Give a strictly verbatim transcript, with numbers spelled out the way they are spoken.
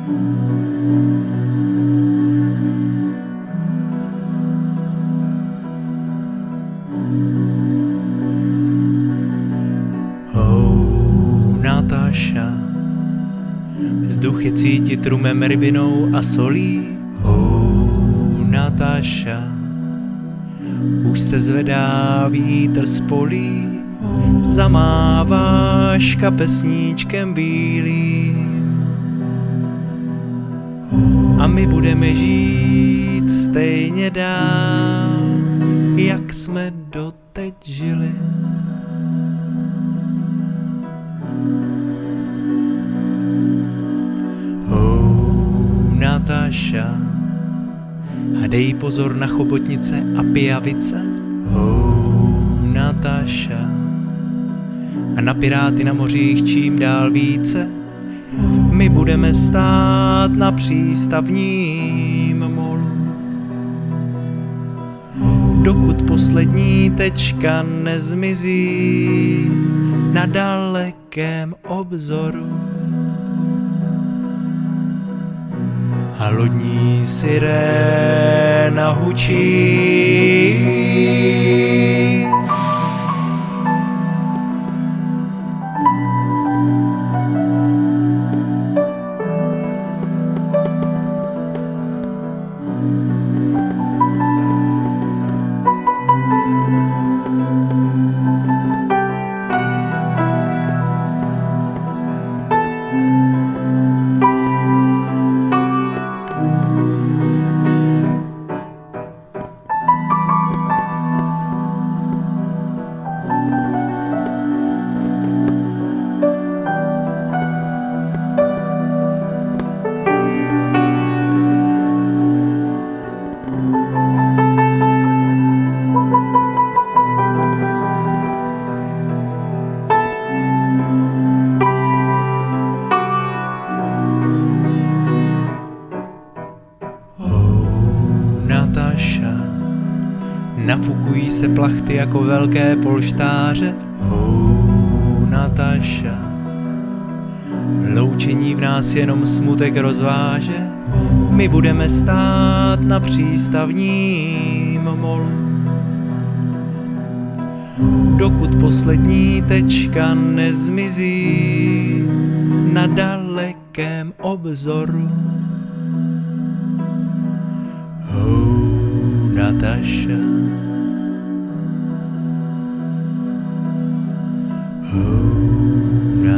Oh, Natáša, vzduch je cítit rumem, rybinou a solí. Oh, Natáša, už se zvedá vítr z polí, zamáváš kapesníčkem bílým. A my budeme žít stejně dál, jak jsme doteď žili. Oh, Natáša, a dej pozor na chobotnice a pijavice. Oh, Natáša, a na piráty na mořích čím dál více. My budeme stát na přístavním molu, dokud poslední tečka nezmizí na dalekém obzoru. A lodní siréna hučí. Nafukují se plachty jako velké polštáře. Oh, Natáša, loučení v nás jenom smutek rozváže. My budeme stát na přístavním molu, dokud poslední tečka nezmizí na dalekém obzoru. Oh, Natáša, oh,